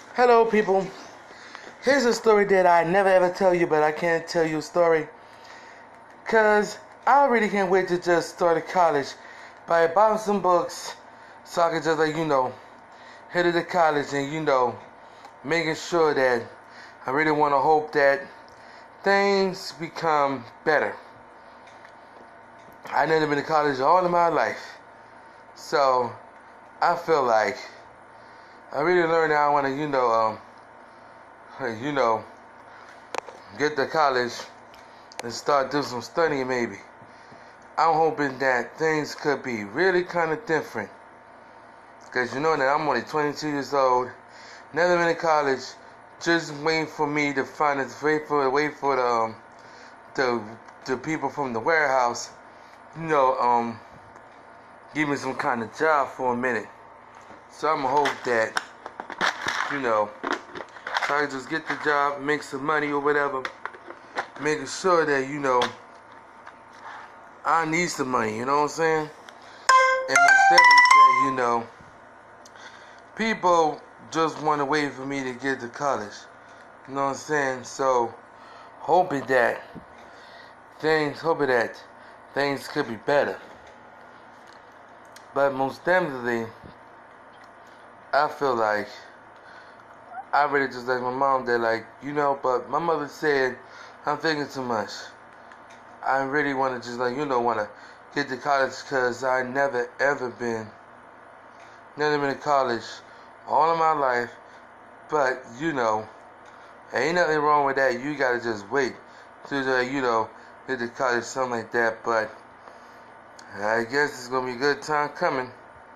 Hello, people. Here's a story that I never ever tell you, but I can't tell you a story. Because I really can't wait to just start at college by buying some books so I can just, head to the college and, making sure that I really want to hope that things become better. I never been to college all of my life. So I feel like I really learned how I want to, get to college and start doing some studying maybe. I'm hoping that things could be really kind of different. Because you know that I'm only 22 years old, never been to college, just waiting for me to wait for the people from the warehouse, give me some kind of job for a minute. So I'm going to hope that, so I can just get the job, make some money or whatever, making sure that, I need some money, you know what I'm saying? And most definitely that, people just want to wait for me to get to college, you know what I'm saying? So, hoping that things could be better. But most definitely, I feel like I really just like my mom that but my mother said I'm thinking too much. I really want to just want to get to college because I never been to college all of my life. But ain't nothing wrong with that. You gotta just wait till get to college, something like that. But I guess it's gonna be a good time coming.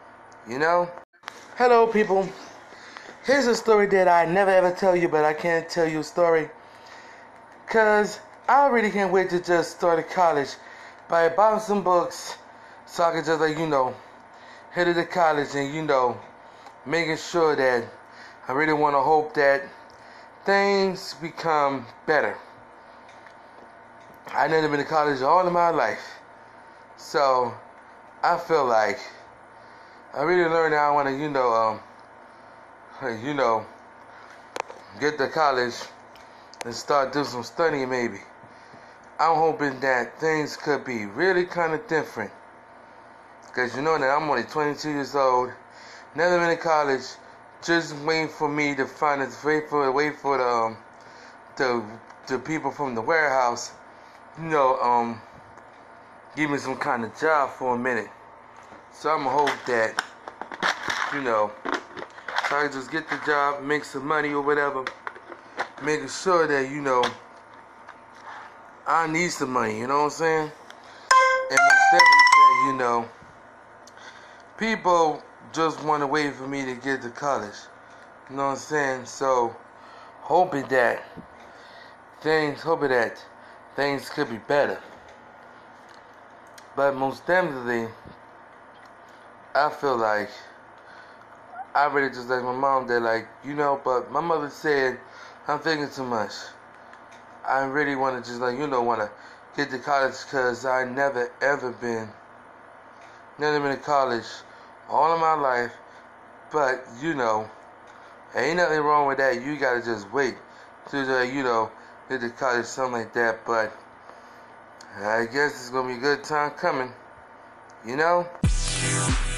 Hello, people. Here's a story that I never ever tell you, but I can't tell you a story. Because I really can't wait to just start at college by buying some books so I can just, head to the college and, making sure that I really want to hope that things become better. I never been to college all of my life. So I feel like I really learned how I want to, get to college and start doing some studying maybe. I'm hoping that things could be really kind of different. Because you know that I'm only 22 years old, never been to college, just waiting for me to wait for the people from the warehouse, give me some kind of job for a minute. So I'm going to hope that, so I can just get the job, make some money or whatever, making sure that, I need some money, you know what I'm saying? And most definitely that, people just want to wait for me to get to college, you know what I'm saying? So, hoping that things could be better. But most definitely, I feel like I really just like my mom that but my mother said I'm thinking too much. I really want to just want to get to college because I never been to college all of my life. But ain't nothing wrong with that. You gotta just wait till get to college, something like that. But I guess it's gonna be a good time coming.